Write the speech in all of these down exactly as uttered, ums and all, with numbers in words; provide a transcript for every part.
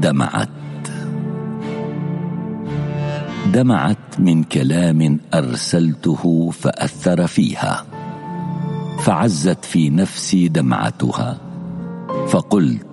دمعت. دمعت من كلام أرسلته فأثر فيها، فعزت في نفسي دمعتها، فقلت: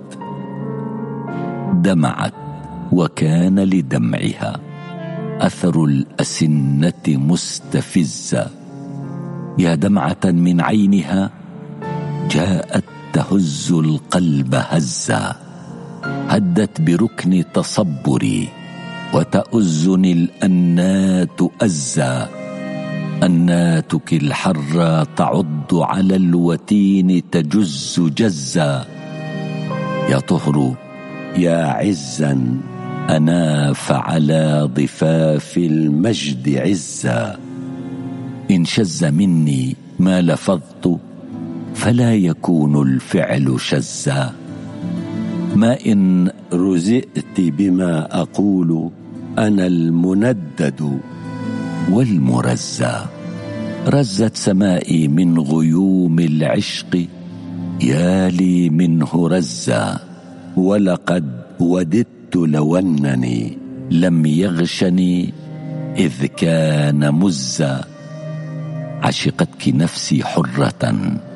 دمعت وكان لدمعها أثر الأسنة مستفزا. يا دمعة من عينها جاءت تهز القلب هزا، هدت بركن تصبري وتؤزني الأنات أزا. أناتك الحرة تعض على الوتين تجز جزا. يا طهر يا عزا أناف على ضفاف المجد عزا. إن شز مني ما لفظت فلا يكون الفعل شزا. ما إن رزئت بما أقول أنا المندد والمرزى. رزت سمائي من غيوم العشق يا لي منه رزا. ولقد وددت لو أنني لم يغشني إذ كان مزا. عشقتك نفسي حرة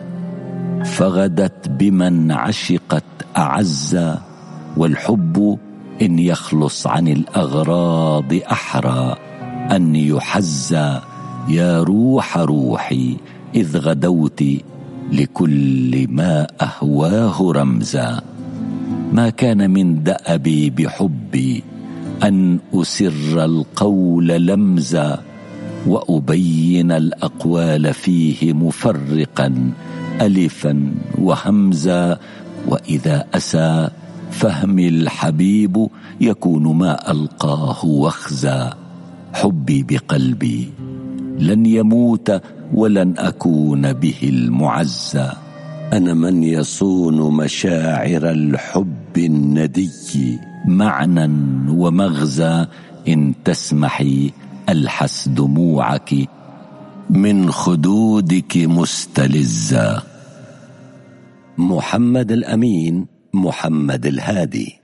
فغدت بمن عشقت أعزا. والحب إن يخلص عن الأغراض أحرى أن يحزا. يا روح روحي إذ غدوت لكل ما أهواه رمزا. ما كان من دأبي بحبي أن أسر القول لمزا، وأبين الأقوال فيه مفرقا ألفا وهمزا. وإذا أسى فهمي الحبيب يكون ما ألقاه وخزا. حبي بقلبي لن يموت ولن أكون به المعزى. أنا من يصون مشاعر الحب الندي معنى ومغزى. إن تسمحي ألحس دموعك من خدودك مستلزا. محمد الأمين، محمد الهادي.